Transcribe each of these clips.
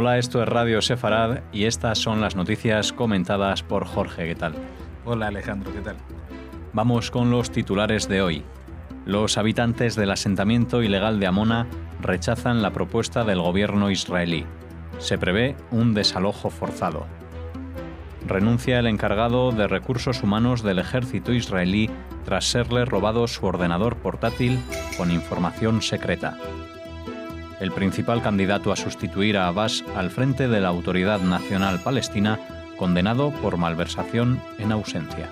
Hola, esto es Radio Sefarad y estas son las noticias comentadas por Jorge. ¿Qué tal? Hola Alejandro, ¿qué tal? Vamos con los titulares de hoy. Los habitantes del asentamiento ilegal de Amona rechazan la propuesta del gobierno israelí. Se prevé un desalojo forzado. Renuncia el encargado de recursos humanos del ejército israelí tras serle robado su ordenador portátil con información secreta. El principal candidato a sustituir a Abbas al frente de la Autoridad Nacional Palestina, condenado por malversación en ausencia.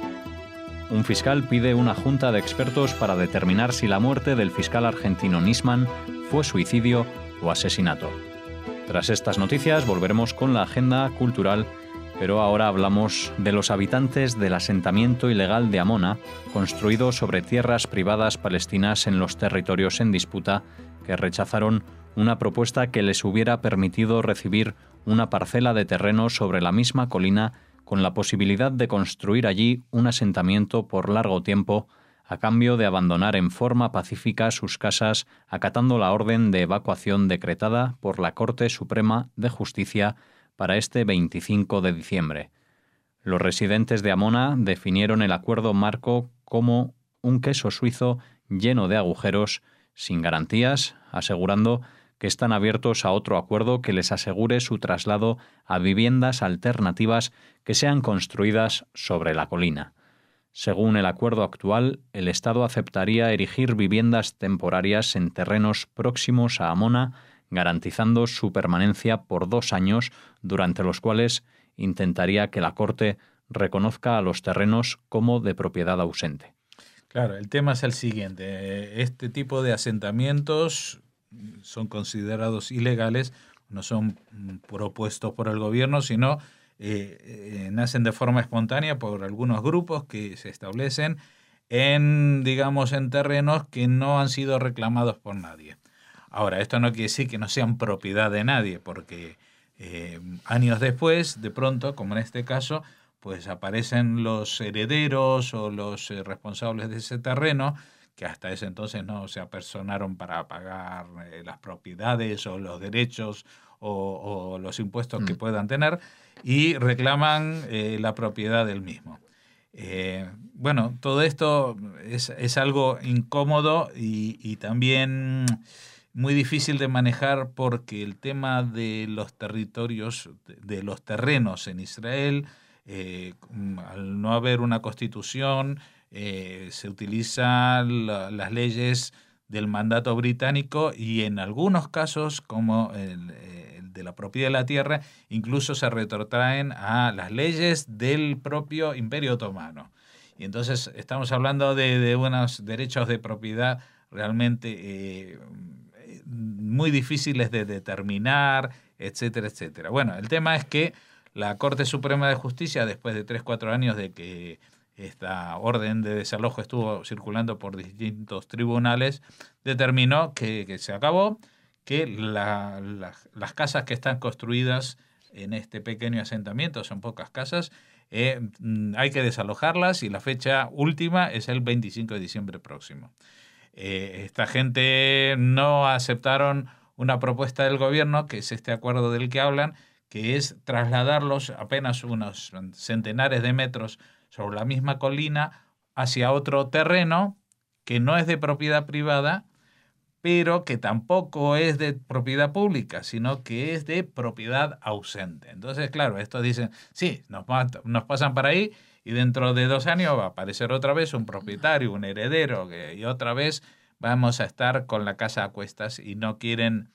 Un fiscal pide una junta de expertos para determinar si la muerte del fiscal argentino Nisman fue suicidio o asesinato. Tras estas noticias volveremos con la agenda cultural, pero ahora hablamos de los habitantes del asentamiento ilegal de Amona, construido sobre tierras privadas palestinas en los territorios en disputa, que rechazaron una propuesta que les hubiera permitido recibir una parcela de terreno sobre la misma colina con la posibilidad de construir allí un asentamiento por largo tiempo a cambio de abandonar en forma pacífica sus casas acatando la orden de evacuación decretada por la Corte Suprema de Justicia para este 25 de diciembre. Los residentes de Amona definieron el acuerdo marco como un queso suizo lleno de agujeros, sin garantías, asegurando que están abiertos a otro acuerdo que les asegure su traslado a viviendas alternativas que sean construidas sobre la colina. Según el acuerdo actual, el Estado aceptaría erigir viviendas temporarias en terrenos próximos a Amona, garantizando su permanencia por 2 años, durante los cuales intentaría que la Corte reconozca a los terrenos como de propiedad ausente. Claro, el tema es el siguiente. Este tipo de asentamientos son considerados ilegales, no son propuestos por el gobierno, sino nacen de forma espontánea por algunos grupos que se establecen en terrenos que no han sido reclamados por nadie. Ahora, esto no quiere decir que no sean propiedad de nadie, porque años después, de pronto, como en este caso, pues aparecen los herederos o los responsables de ese terreno, que hasta ese entonces no se apersonaron para pagar las propiedades o los derechos o los impuestos que puedan tener, y reclaman la propiedad del mismo. Bueno, todo esto es algo incómodo y también muy difícil de manejar, porque el tema de los territorios, de los terrenos en Israel, al no haber una constitución, se utilizan las leyes del mandato británico, y en algunos casos, como el de la propiedad de la tierra, incluso se retrotraen a las leyes del propio Imperio Otomano. Y entonces estamos hablando de unos derechos de propiedad realmente muy difíciles de determinar, etcétera, etcétera. Bueno, el tema es que la Corte Suprema de Justicia, después de 3-4 años de que esta orden de desalojo estuvo circulando por distintos tribunales, determinó que se acabó, que las casas que están construidas en este pequeño asentamiento, son pocas casas, hay que desalojarlas, y la fecha última es el 25 de diciembre próximo. Esta gente no aceptaron una propuesta del gobierno, que es este acuerdo del que hablan, que es trasladarlos apenas unos centenares de metros sobre la misma colina hacia otro terreno que no es de propiedad privada, pero que tampoco es de propiedad pública, sino que es de propiedad ausente. Entonces, claro, estos dicen, sí, nos pasan para ahí, y dentro de 2 años va a aparecer otra vez un propietario, un heredero, y otra vez vamos a estar con la casa a cuestas, y no quieren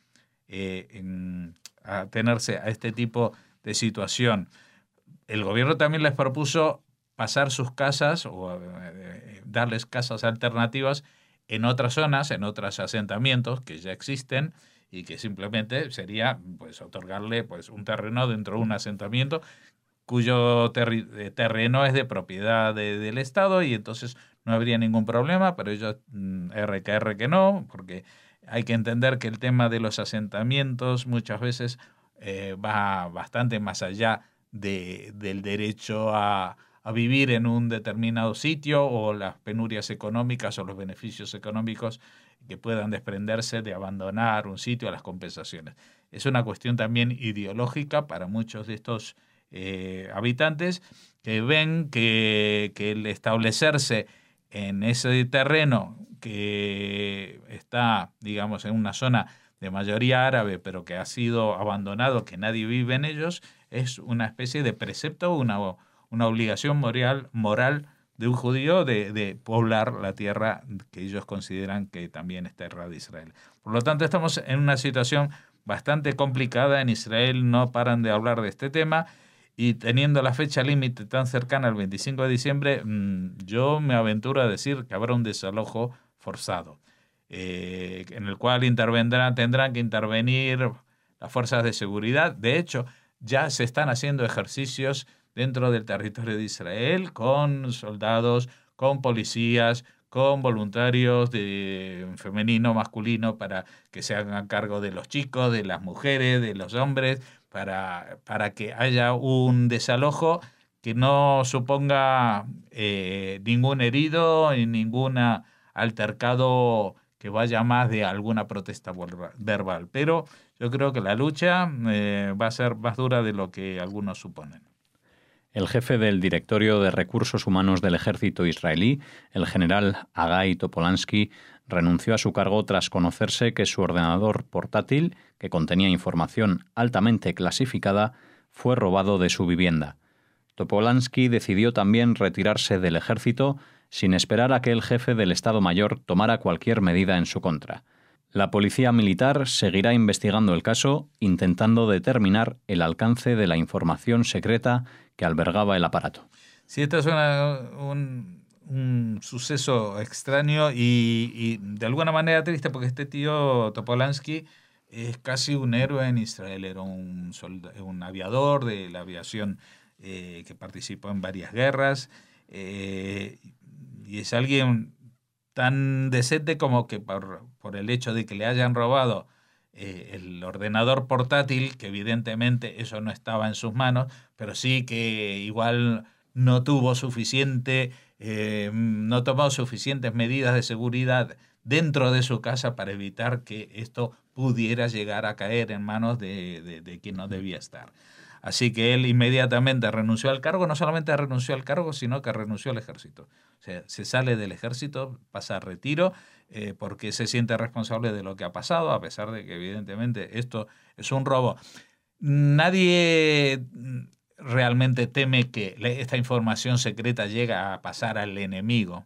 atenerse a este tipo de situación. El gobierno también les propuso pasar sus casas o darles casas alternativas en otras zonas, en otros asentamientos que ya existen, y que simplemente sería pues otorgarle pues un terreno dentro de un asentamiento cuyo terreno es de propiedad del Estado, y entonces no habría ningún problema, pero ellos que no, porque hay que entender que el tema de los asentamientos muchas veces va bastante más allá del derecho a vivir en un determinado sitio, o las penurias económicas o los beneficios económicos que puedan desprenderse de abandonar un sitio a las compensaciones. Es una cuestión también ideológica para muchos de estos habitantes que ven que el establecerse en ese terreno que está, digamos, en una zona de mayoría árabe, pero que ha sido abandonado, que nadie vive en ellos, es una especie de precepto, una obligación moral de un judío de poblar la tierra que ellos consideran que también es tierra de Israel. Por lo tanto, estamos en una situación bastante complicada. En Israel no paran de hablar de este tema, y teniendo la fecha límite tan cercana al 25 de diciembre, yo me aventuro a decir que habrá un desalojo forzado, en el cual tendrán que intervenir las fuerzas de seguridad. De hecho, ya se están haciendo ejercicios dentro del territorio de Israel con soldados, con policías, con voluntarios de femenino, masculino, para que se hagan cargo de los chicos, de las mujeres, de los hombres, para que haya un desalojo que no suponga ningún herido y ningún altercado que vaya más de alguna protesta verbal. Pero yo creo que la lucha va a ser más dura de lo que algunos suponen. El jefe del Directorio de Recursos Humanos del Ejército israelí, el general Hagai Topolansky, renunció a su cargo tras conocerse que su ordenador portátil, que contenía información altamente clasificada, fue robado de su vivienda. Topolansky decidió también retirarse del ejército sin esperar a que el jefe del Estado Mayor tomara cualquier medida en su contra. La policía militar seguirá investigando el caso, intentando determinar el alcance de la información secreta que albergaba el aparato. Sí, esto es un suceso extraño y de alguna manera triste, porque este tío Topolansky es casi un héroe en Israel. Era un aviador de la aviación que participó en varias guerras, y es alguien tan decente como que por el hecho de que le hayan robado el ordenador portátil, que evidentemente eso no estaba en sus manos, pero sí que igual no tomó suficientes medidas de seguridad dentro de su casa para evitar que esto pudiera llegar a caer en manos de quien no debía estar. Así que él inmediatamente renunció al cargo. No solamente renunció al cargo, sino que renunció al ejército. O sea, se sale del ejército, pasa a retiro, porque se siente responsable de lo que ha pasado, a pesar de que evidentemente esto es un robo. Nadie realmente teme que esta información secreta llegue a pasar al enemigo,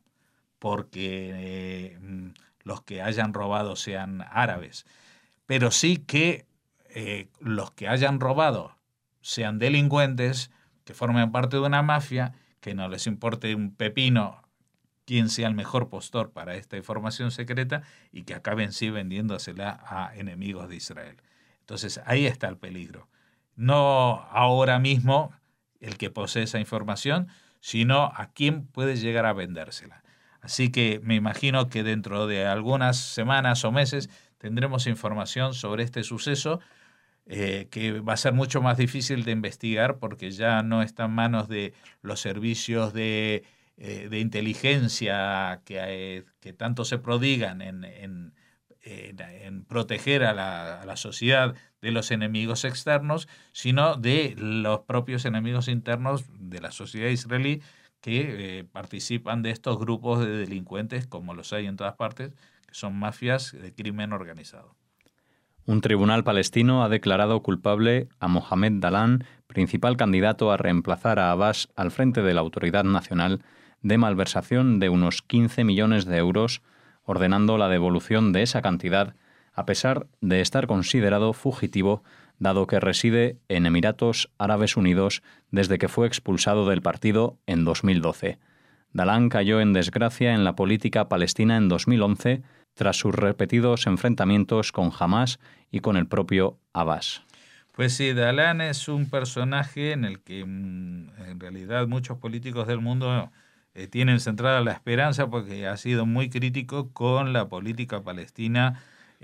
porque los que hayan robado sean árabes. Pero sí que los que hayan robado sean delincuentes, que formen parte de una mafia, que no les importe un pepino quién sea el mejor postor para esta información secreta, y que acaben sí vendiéndosela a enemigos de Israel. Entonces ahí está el peligro. No ahora mismo el que posee esa información, sino a quién puede llegar a vendérsela. Así que me imagino que dentro de algunas semanas o meses tendremos información sobre este suceso, que va a ser mucho más difícil de investigar, porque ya no está en manos de los servicios de inteligencia que tanto se prodigan en proteger a la sociedad de los enemigos externos, sino de los propios enemigos internos de la sociedad israelí, que participan de estos grupos de delincuentes, como los hay en todas partes, que son mafias de crimen organizado. Un tribunal palestino ha declarado culpable a Mohamed Dalan, principal candidato a reemplazar a Abbas al frente de la Autoridad Nacional, de malversación de unos 15 millones de euros, ordenando la devolución de esa cantidad, a pesar de estar considerado fugitivo, dado que reside en Emiratos Árabes Unidos desde que fue expulsado del partido en 2012. Dalan cayó en desgracia en la política palestina en 2011, tras sus repetidos enfrentamientos con Hamás y con el propio Abbas. Pues sí, Dalan es un personaje en el que en realidad muchos políticos del mundo tienen centrada la esperanza, porque ha sido muy crítico con la política palestina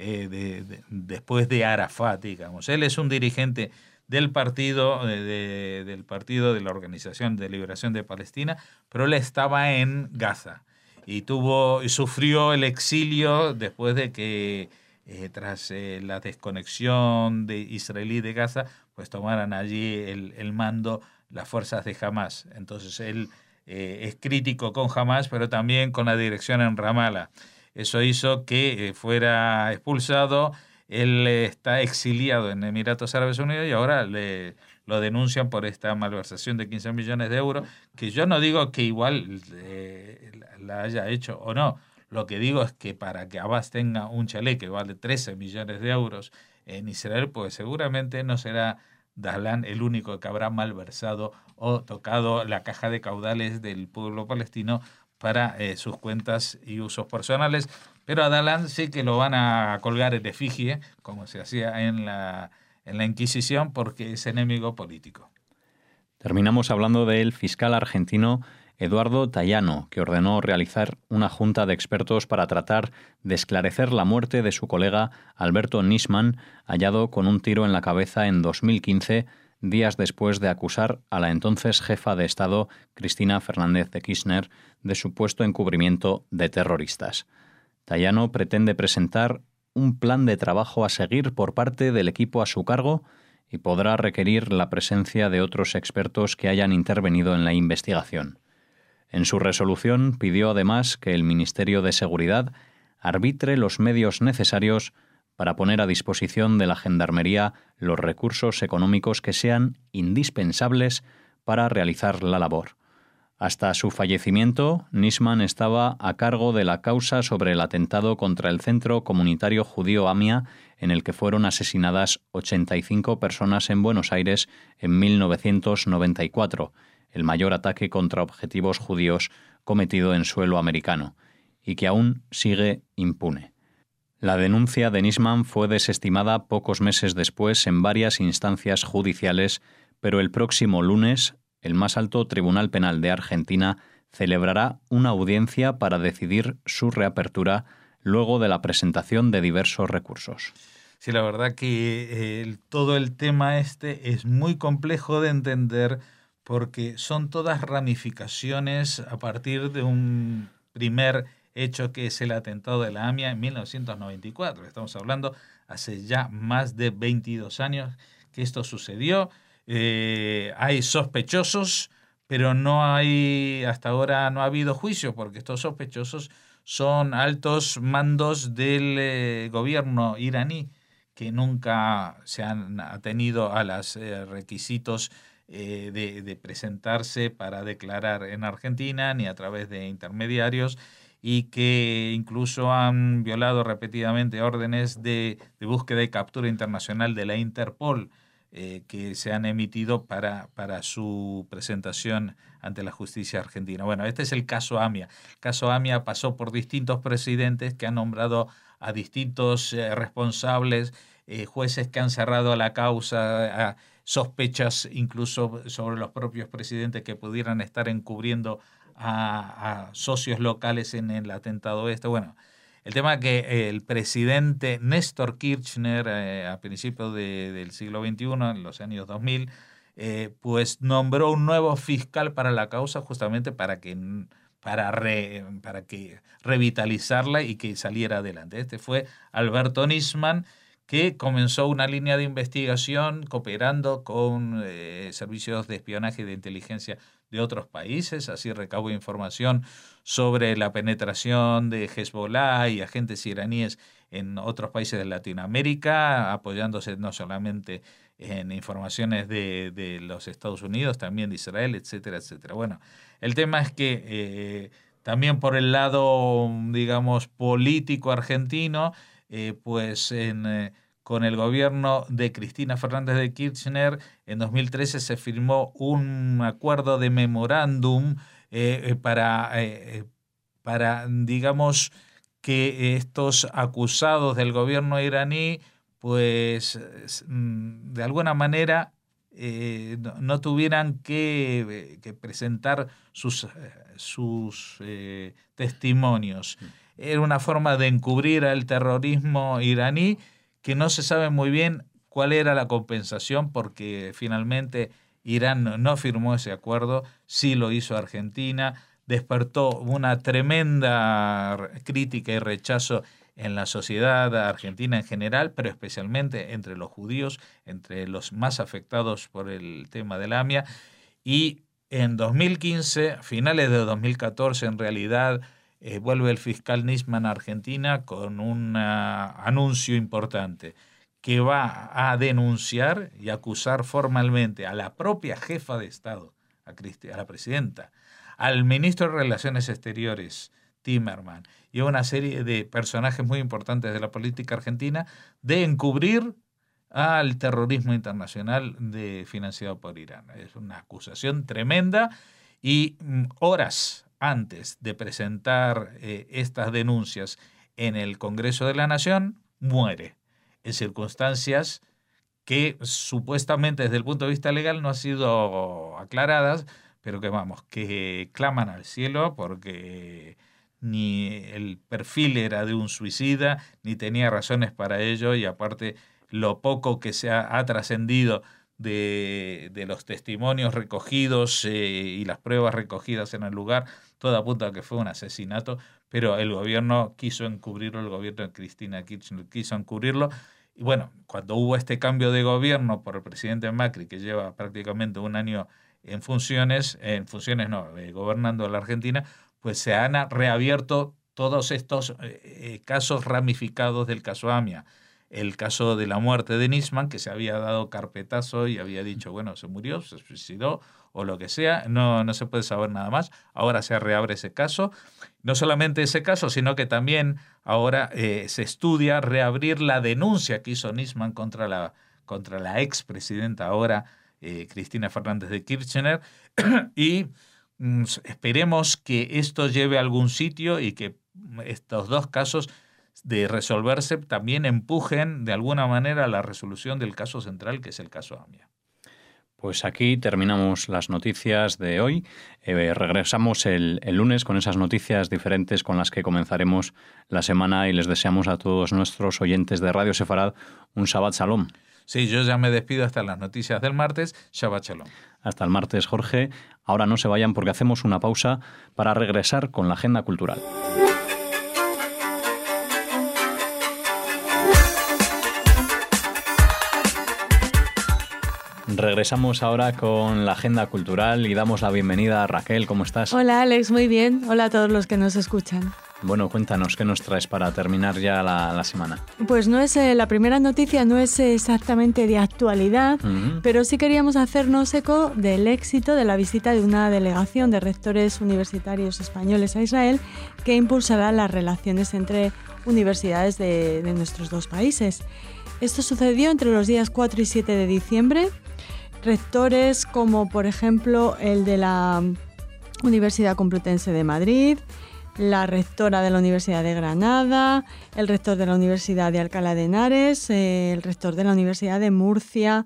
después de Arafat, digamos. Él es un dirigente del partido de la Organización de Liberación de Palestina, pero él estaba en Gaza. y sufrió el exilio después de que tras la desconexión de israelí de Gaza, pues tomaran allí el mando las fuerzas de Hamás. Entonces él es crítico con Hamás, pero también con la dirección en Ramallah. Eso hizo que fuera expulsado. Él está exiliado en Emiratos Árabes Unidos y ahora lo denuncian por esta malversación de 15 millones de euros, que yo no digo que igual la haya hecho o no. Lo que digo es que para que Abbas tenga un chalet que vale 13 millones de euros en Israel, pues seguramente no será Dahlan el único que habrá malversado o tocado la caja de caudales del pueblo palestino para sus cuentas y usos personales. Pero a Dahlan sí que lo van a colgar en efigie, como se hacía en la Inquisición, porque es enemigo político. Terminamos hablando del fiscal argentino Eduardo Tayano, que ordenó realizar una junta de expertos para tratar de esclarecer la muerte de su colega Alberto Nisman, hallado con un tiro en la cabeza en 2015, días después de acusar a la entonces jefa de Estado, Cristina Fernández de Kirchner, de supuesto encubrimiento de terroristas. Tayano pretende presentar un plan de trabajo a seguir por parte del equipo a su cargo y podrá requerir la presencia de otros expertos que hayan intervenido en la investigación. En su resolución pidió además que el Ministerio de Seguridad arbitre los medios necesarios para poner a disposición de la Gendarmería los recursos económicos que sean indispensables para realizar la labor. Hasta su fallecimiento, Nisman estaba a cargo de la causa sobre el atentado contra el Centro Comunitario Judío AMIA, en el que fueron asesinadas 85 personas en Buenos Aires en 1994, el mayor ataque contra objetivos judíos cometido en suelo americano, y que aún sigue impune. La denuncia de Nisman fue desestimada pocos meses después en varias instancias judiciales, pero el próximo lunes, el más alto Tribunal Penal de Argentina celebrará una audiencia para decidir su reapertura luego de la presentación de diversos recursos. Sí, la verdad que todo el tema es muy complejo de entender porque son todas ramificaciones a partir de un primer hecho que es el atentado de la AMIA en 1994. Estamos hablando hace ya más de 22 años que esto sucedió. Hay sospechosos, pero hasta ahora no ha habido juicio, porque estos sospechosos son altos mandos del gobierno iraní que nunca se han atenido a los requisitos de presentarse para declarar en Argentina, ni a través de intermediarios, y que incluso han violado repetidamente órdenes de búsqueda y captura internacional de la Interpol, que se han emitido para su presentación ante la justicia argentina. Bueno, este es el caso AMIA. El caso AMIA pasó por distintos presidentes que han nombrado a distintos responsables, jueces que han cerrado la causa, sospechas incluso sobre los propios presidentes que pudieran estar encubriendo a socios locales en el atentado este. Bueno, el tema es que el presidente Néstor Kirchner, a principios del siglo XXI, en los años 2000, pues nombró un nuevo fiscal para la causa, justamente para que revitalizarla y que saliera adelante. Este fue Alberto Nisman, que comenzó una línea de investigación cooperando con servicios de espionaje y de inteligencia de otros países. Así recabó información sobre la penetración de Hezbollah y agentes iraníes en otros países de Latinoamérica, apoyándose no solamente en informaciones de los Estados Unidos, también de Israel, etcétera, etcétera. Bueno, el tema es que también por el lado, digamos, político argentino, con el gobierno de Cristina Fernández de Kirchner, en 2013 se firmó un acuerdo de memorándum para, digamos, que estos acusados del gobierno iraní, pues, de alguna manera no tuvieran que presentar sus testimonios. Era una forma de encubrir al terrorismo iraní, que no se sabe muy bien cuál era la compensación, porque finalmente Irán no firmó ese acuerdo, sí lo hizo Argentina, despertó una tremenda crítica y rechazo en la sociedad argentina en general, pero especialmente entre los judíos, entre los más afectados por el tema del AMIA. Y en 2015, a finales de 2014, en realidad, vuelve el fiscal Nisman a Argentina con un anuncio importante, que va a denunciar y acusar formalmente a la propia jefa de Estado, a la presidenta, al ministro de Relaciones Exteriores, Timerman, y a una serie de personajes muy importantes de la política argentina de encubrir al terrorismo internacional financiado por Irán. Es una acusación tremenda y horas antes de presentar estas denuncias en el Congreso de la Nación, muere en circunstancias que supuestamente desde el punto de vista legal no han sido aclaradas, pero que claman al cielo porque ni el perfil era de un suicida, ni tenía razones para ello, y aparte lo poco que se ha trascendido de los testimonios recogidos y las pruebas recogidas en el lugar, todo apunta a que fue un asesinato, pero el gobierno quiso encubrirlo, el gobierno de Cristina Kirchner quiso encubrirlo. Y bueno, cuando hubo este cambio de gobierno por el presidente Macri, que lleva prácticamente un año gobernando la Argentina, pues se han reabierto todos estos casos ramificados del caso AMIA. El caso de la muerte de Nisman, que se había dado carpetazo y había dicho, bueno, se murió, se suicidó o lo que sea, no se puede saber nada más. Ahora se reabre ese caso. No solamente ese caso, sino que también ahora se estudia reabrir la denuncia que hizo Nisman contra la expresidenta ahora, Cristina Fernández de Kirchner, y esperemos que esto lleve a algún sitio y que estos dos casos de resolverse también empujen de alguna manera a la resolución del caso central, que es el caso AMIA. Pues aquí terminamos las noticias de hoy. Regresamos el lunes con esas noticias diferentes con las que comenzaremos la semana, y les deseamos a todos nuestros oyentes de Radio Sefarad un Shabbat Shalom. Sí, yo ya me despido hasta las noticias del martes. Shabbat Shalom. Hasta el martes, Jorge. Ahora no se vayan porque hacemos una pausa para regresar con la agenda cultural. Regresamos ahora con la agenda cultural y damos la bienvenida a Raquel. ¿Cómo estás? Hola, Alex, muy bien. Hola a todos los que nos escuchan. Bueno, cuéntanos, ¿qué nos traes para terminar ya la semana? Pues no es la primera noticia, no es exactamente de actualidad, pero sí queríamos hacernos eco del éxito de la visita de una delegación de rectores universitarios españoles a Israel que impulsará las relaciones entre universidades de nuestros dos países. Esto sucedió entre los días 4 y 7 de diciembre. Rectores como, por ejemplo, el de la Universidad Complutense de Madrid, la rectora de la Universidad de Granada, el rector de la Universidad de Alcalá de Henares, el rector de la Universidad de Murcia,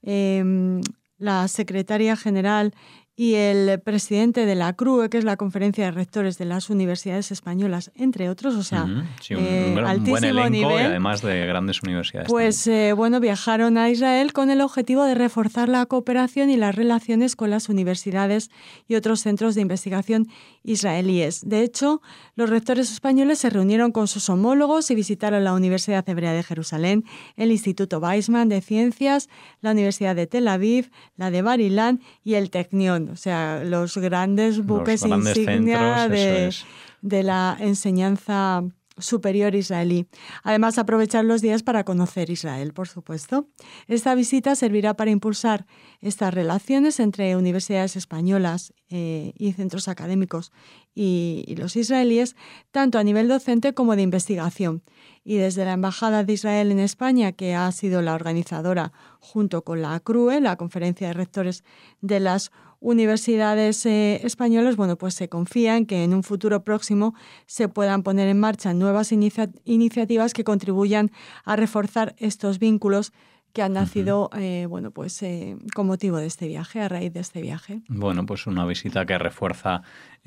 la secretaria general y el presidente de la CRUE, que es la Conferencia de Rectores de las Universidades Españolas, entre otros, o sea, sí, un buen elenco nivel, y además de grandes universidades. Pues viajaron a Israel con el objetivo de reforzar la cooperación y las relaciones con las universidades y otros centros de investigación israelíes. De hecho, los rectores españoles se reunieron con sus homólogos y visitaron la Universidad Hebrea de Jerusalén, el Instituto Weizmann de Ciencias, la Universidad de Tel Aviv, la de Bar Ilan y el Technion. O sea, los grandes buques insignia de la enseñanza superior israelí. Además, aprovechar los días para conocer Israel, por supuesto. Esta visita servirá para impulsar estas relaciones entre universidades españolas y centros académicos y los israelíes, tanto a nivel docente como de investigación. Y desde la Embajada de Israel en España, que ha sido la organizadora junto con la CRUE, la Conferencia de Rectores de las Universidades españolas, pues se confía en que en un futuro próximo se puedan poner en marcha nuevas iniciativas que contribuyan a reforzar estos vínculos que han nacido con motivo de este viaje, a raíz de este viaje. Bueno, pues una visita que refuerza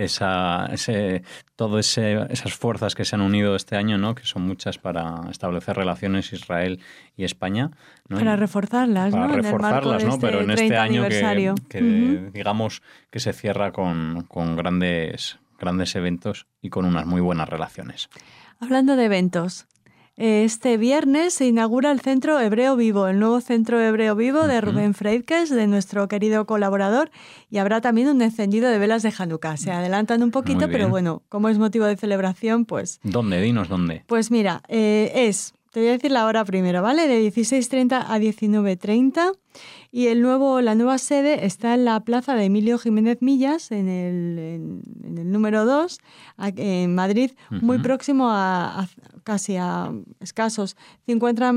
todas esas fuerzas que se han unido este año, ¿no? Que son muchas para establecer relaciones Israel y España, ¿no? Para reforzarlas, para ¿no? reforzarlas, ¿no? Pero en este año que digamos que se cierra con grandes grandes eventos y con unas muy buenas relaciones. Hablando de eventos, este viernes se inaugura el Centro Hebreo Vivo, el nuevo Centro Hebreo Vivo de Rubén Freidkes, de nuestro querido colaborador, y habrá también un encendido de velas de Hanukkah. Se adelantan un poquito, pero bueno, como es motivo de celebración, pues... ¿Dónde? Dinos dónde. Pues mira, te voy a decir la hora primero, ¿vale? De 16:30 a 19:30. Y la nueva sede está en la plaza de Emilio Jiménez Millas, en el número 2, en Madrid, muy próximo casi a escasos 50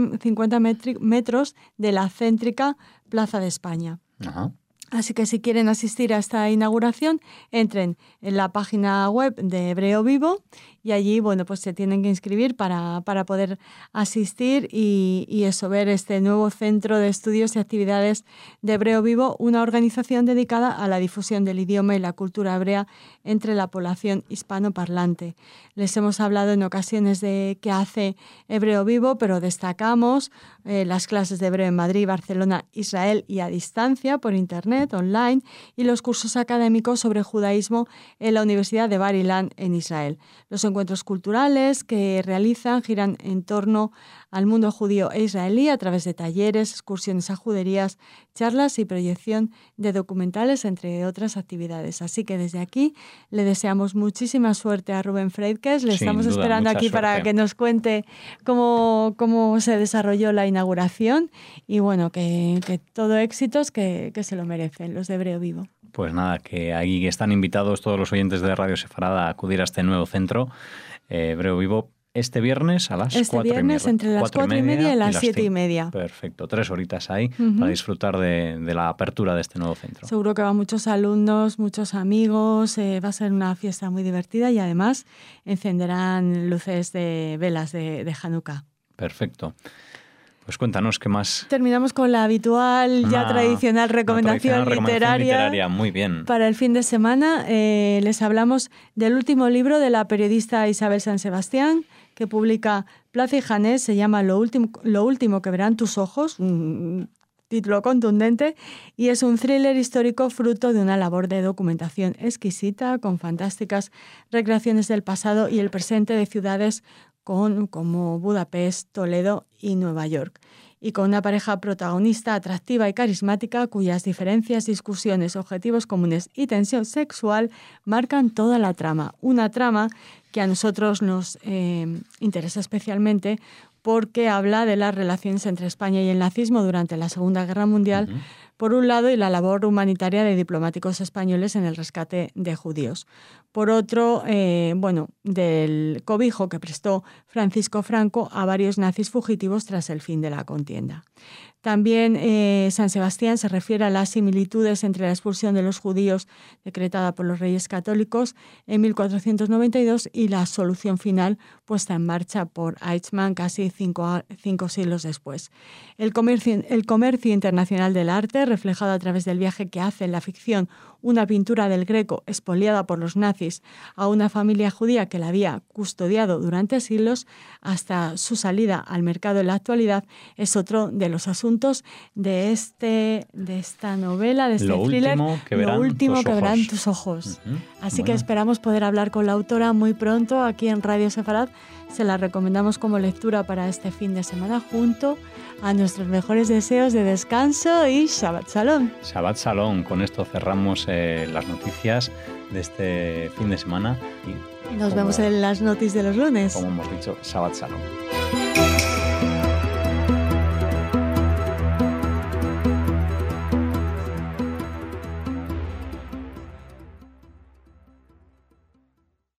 metros de la céntrica Plaza de España. Ajá. Así que si quieren asistir a esta inauguración, entren en la página web de Hebreo Vivo y allí, bueno, pues se tienen que inscribir para poder asistir y ver este nuevo centro de estudios y actividades de Hebreo Vivo, una organización dedicada a la difusión del idioma y la cultura hebrea entre la población hispanoparlante. Les hemos hablado en ocasiones de qué hace Hebreo Vivo, pero destacamos las clases de hebreo en Madrid, Barcelona, Israel y a distancia por internet, online, y los cursos académicos sobre judaísmo en la Universidad de Bar Ilan en Israel. Los encuentros culturales que realizan giran en torno al mundo judío e israelí a través de talleres, excursiones a juderías, charlas y proyección de documentales, entre otras actividades. Así que desde aquí le deseamos muchísima suerte a Rubén Freidkes. Le estamos esperando aquí para que nos cuente cómo se desarrolló la inauguración y bueno, que todo éxitos, que se lo merecen los de Hebreo Vivo. Pues nada, que ahí están invitados todos los oyentes de Radio Sefarad a acudir a este nuevo centro Hebreo Vivo este viernes a las 4:30. Este viernes entre las 4:30 y las 7:30. Perfecto, 3 horitas ahí para disfrutar de la apertura de este nuevo centro. Seguro que van muchos alumnos, muchos amigos, va a ser una fiesta muy divertida y además encenderán luces de velas de Hanukkah. Perfecto. Pues cuéntanos qué más. Terminamos con la habitual, ya tradicional recomendación literaria. Muy bien. Para el fin de semana les hablamos del último libro de la periodista Isabel San Sebastián, que publica Plaza y Janés, se llama Lo último que verán tus ojos, un título contundente, y es un thriller histórico fruto de una labor de documentación exquisita, con fantásticas recreaciones del pasado y el presente de ciudades como Budapest, Toledo y Nueva York, y con una pareja protagonista atractiva y carismática cuyas diferencias, discusiones, objetivos comunes y tensión sexual marcan toda la trama. Una trama que a nosotros nos interesa especialmente porque habla de las relaciones entre España y el nazismo durante la Segunda Guerra Mundial, por un lado, y la labor humanitaria de diplomáticos españoles en el rescate de judíos. Por otro, del cobijo que prestó Francisco Franco a varios nazis fugitivos tras el fin de la contienda. También San Sebastián se refiere a las similitudes entre la expulsión de los judíos decretada por los Reyes Católicos en 1492 y la solución final puesta en marcha por Eichmann casi cinco siglos después. El comercio internacional del arte, reflejado a través del viaje que hace en la ficción una pintura del Greco expoliada por los nazis a una familia judía que la había custodiado durante siglos hasta su salida al mercado en la actualidad, es otro de los asuntos de esta novela, de este thriller, Lo último que verán tus ojos. Así que esperamos poder hablar con la autora muy pronto aquí en Radio Sefarad. Se la recomendamos como lectura para este fin de semana junto a nuestros mejores deseos de descanso y Shabbat Shalom. Shabbat Shalom. Con esto cerramos las noticias de este fin de semana. Y nos vemos en las noticias de los lunes. Como hemos dicho, Shabbat Shalom.